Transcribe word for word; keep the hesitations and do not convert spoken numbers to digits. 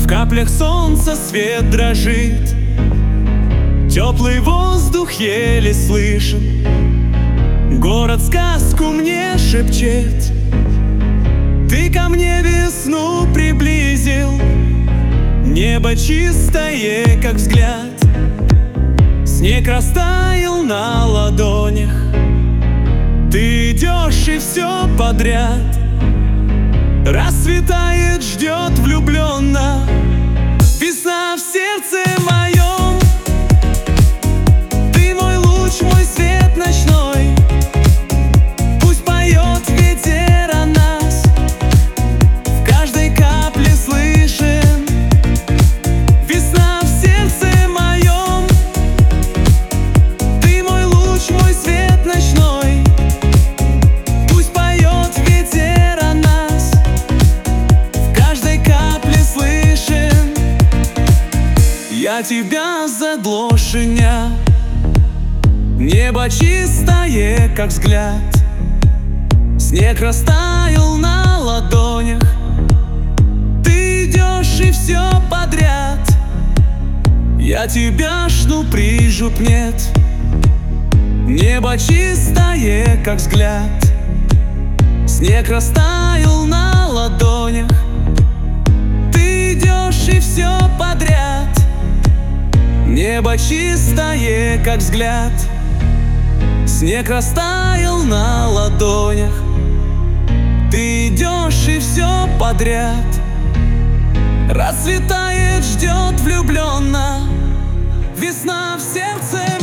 каплях солнца свет дрожит, теплый воздух еле слышен. Город сказку мне шепчет, ты ко мне весну приблизил. Небо чистое, как взгляд, снег растаял на ладонях. Ты идешь и все подряд, расцветает, ждет влюбленно весна в сердце моем. Ты мой луч, мой свет ночной, пусть поет ветер о нас, в каждой капле слышен весна в сердце моем. Ты мой луч, мой свет ночной, пусть поет ветер о нас, в каждой капле слышен. Я тебя задлошеня, небо чистое, как взгляд, снег растаял на ладонях. Ты идешь и все подряд, я тебя жду, прижуп нет. Небо чистое, как взгляд, снег растаял на ладонях. Ты идешь и все подряд, небо чистое, как взгляд, снег растаял на ладонях. Ты идешь и все подряд, расцветает, ждет влюбленно весна в сердце